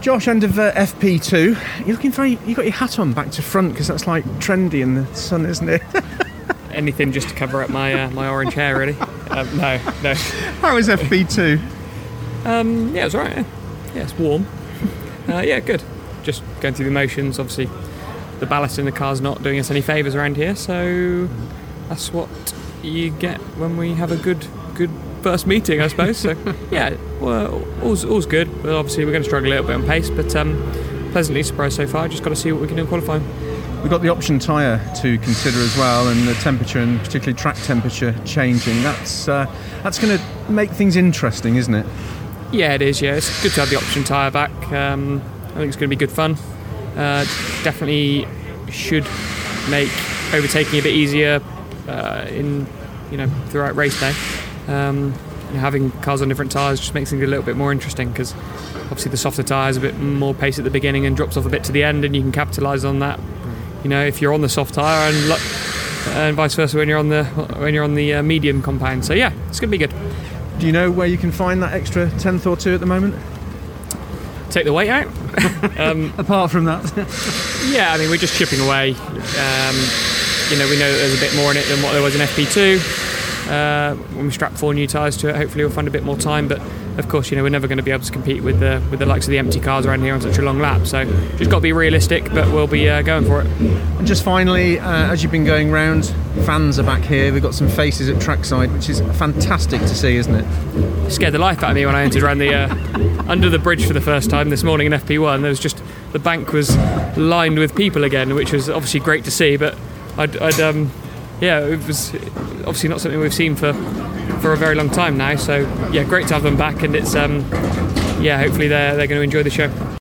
Josh, end of FP2. You're looking very... You got your hat on back to front because that's like trendy in the sun, isn't it? Anything just to cover up my my orange hair, really. No. How was FP2? Yeah, it was alright. Yeah, it's warm. Yeah, good. Just going through the motions. Obviously, the ballast in the car's not doing us any favours around here, so that's what you get when we have a good first meeting, I suppose. So yeah, well, all's good. But obviously, we're going to struggle a little bit on pace, but pleasantly surprised so far. Just got to see what we can do in qualifying. We've got the option tyre to consider as well, and the temperature, and particularly track temperature changing. That's going to make things interesting, isn't it? Yeah, it is. Yeah, it's good to have the option tyre back. I think it's going to be good fun. Definitely should make overtaking a bit easier throughout race day. Having cars on different tyres just makes things a little bit more interesting, because obviously the softer tyre has a bit more pace at the beginning and drops off a bit to the end, and you can capitalise on that. You know, if you're on the soft tyre, and vice versa when you're on the medium compound. So yeah, it's going to be good. Do you know where you can find that extra tenth or two at the moment? Take the weight out. Apart from that, yeah, I mean, we're just chipping away. We know that there's a bit more in it than what there was in FP2. When we strap 4 new tyres to it, hopefully we'll find a bit more time. But of course, we're never going to be able to compete with the likes of the empty cars around here on such a long lap. So just got to be realistic, but we'll be going for it. And just finally, as you've been going round, fans are back here. We've got some faces at trackside, which is fantastic to see, isn't it? It scared the life out of me when I entered around the under the bridge for the first time this morning in FP1. There was just, the bank was lined with people again, which was obviously great to see. But it was obviously not something we've seen for a very long time now. So yeah, great to have them back, and it's hopefully they're going to enjoy the show.